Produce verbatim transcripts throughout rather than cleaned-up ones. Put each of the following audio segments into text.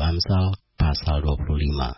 Amsal pasal dua puluh lima.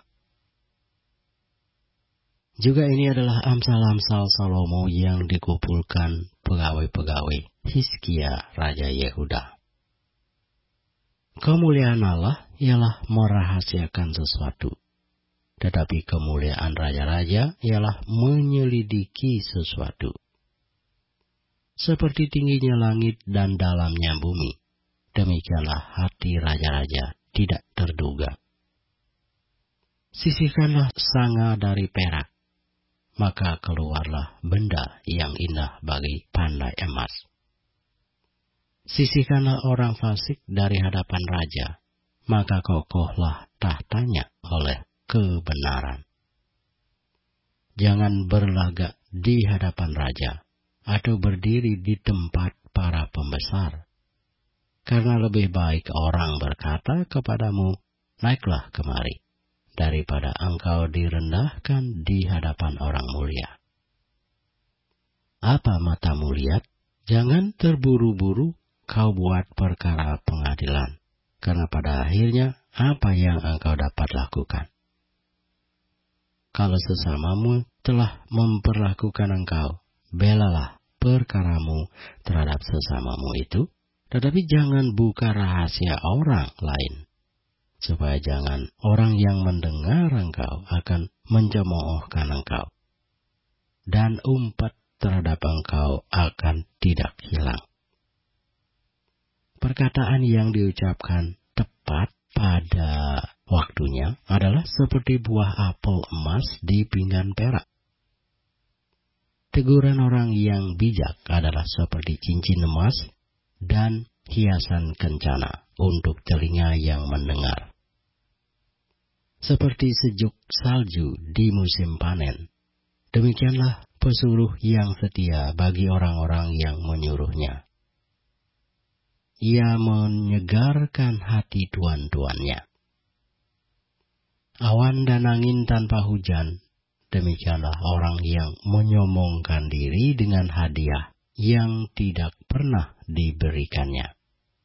Juga ini adalah Amsal-Amsal Salomo yang dikumpulkan pegawai-pegawai Hizkia Raja Yehuda. Kemuliaan Allah ialah merahasiakan sesuatu, tetapi kemuliaan raja-raja ialah menyelidiki sesuatu. Seperti tingginya langit dan dalamnya bumi, demikianlah hati raja-raja tidak terduga. Sisihkanlah sanga dari perak, maka keluarlah benda yang indah bagi pandai emas. Sisihkanlah orang fasik dari hadapan raja, maka kokohlah tahtanya oleh kebenaran. Jangan berlagak di hadapan raja, atau berdiri di tempat para pembesar. Karena lebih baik orang berkata kepadamu, naiklah kemari, daripada engkau direndahkan di hadapan orang mulia. Apa matamu lihat? Jangan terburu-buru kau buat perkara pengadilan, karena pada akhirnya apa yang engkau dapat lakukan? Kalau sesamamu telah memperlakukan engkau, belalah perkaramu terhadap sesamamu itu, tetapi jangan buka rahasia orang lain, supaya jangan orang yang mendengar engkau akan mencemoohkan engkau, dan umpat terhadap engkau akan tidak hilang. Perkataan yang diucapkan tepat pada waktunya adalah seperti buah apel emas di pinggan perak. Teguran orang yang bijak adalah seperti cincin emas dan hiasan kencana untuk telinga yang mendengar. Seperti sejuk salju di musim panen, demikianlah pesuruh yang setia bagi orang-orang yang menyuruhnya. Ia menyegarkan hati tuan-tuannya. Awan dan angin tanpa hujan, demikianlah orang yang menyombongkan diri dengan hadiah yang tidak pernah diberikannya.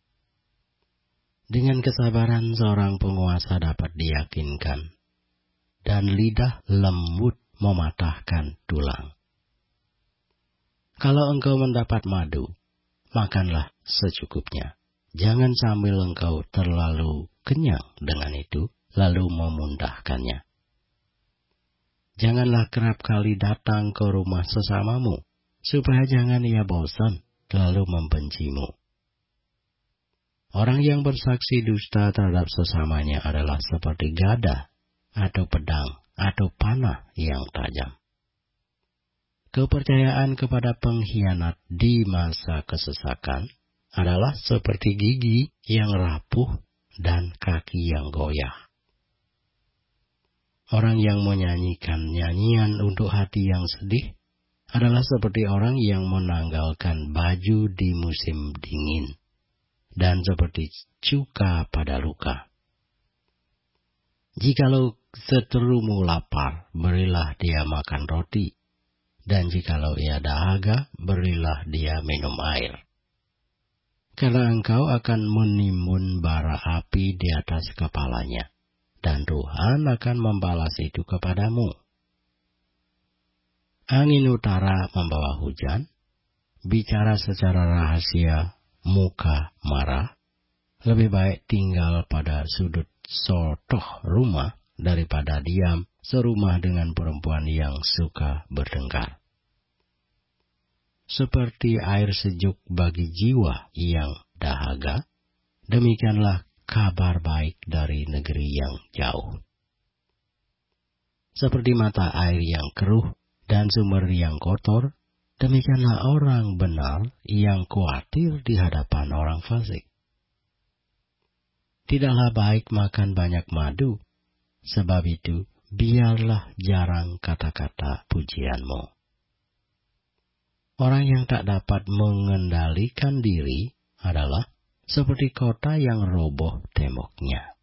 Dengan kesabaran seorang penguasa dapat diyakinkan, dan lidah lembut mematahkan tulang. Kalau engkau mendapat madu, makanlah secukupnya. Jangan sambil engkau terlalu kenyang dengan itu, lalu memundahkannya. Janganlah kerap kali datang ke rumah sesamamu, supaya jangan ia bosan lalu membencimu. Orang yang bersaksi dusta terhadap sesamanya adalah seperti gada, atau pedang, atau panah yang tajam. Kepercayaan kepada pengkhianat di masa kesesakan adalah seperti gigi yang rapuh dan kaki yang goyah. Orang yang menyanyikan nyanyian untuk hati yang sedih adalah seperti orang yang menanggalkan baju di musim dingin, dan seperti cuka pada luka. Jikalau seterumu lapar, berilah dia makan roti, dan jikalau ia dahaga, berilah dia minum air. Karena engkau akan menimbun bara api di atas kepalanya, dan Tuhan akan membalas itu kepadamu. Angin utara membawa hujan, bicara secara rahasia, muka marah, lebih baik tinggal pada sudut sotoh rumah daripada diam serumah dengan perempuan yang suka bertengkar. Seperti air sejuk bagi jiwa yang dahaga, demikianlah kabar baik dari negeri yang jauh. Seperti mata air yang keruh dan sumber yang kotor, demikianlah orang benar yang khawatir di hadapan orang fasik. Tidaklah baik makan banyak madu, sebab itu biarlah jarang kata-kata pujianmu. Orang yang tak dapat mengendalikan diri adalah seperti kota yang roboh temboknya.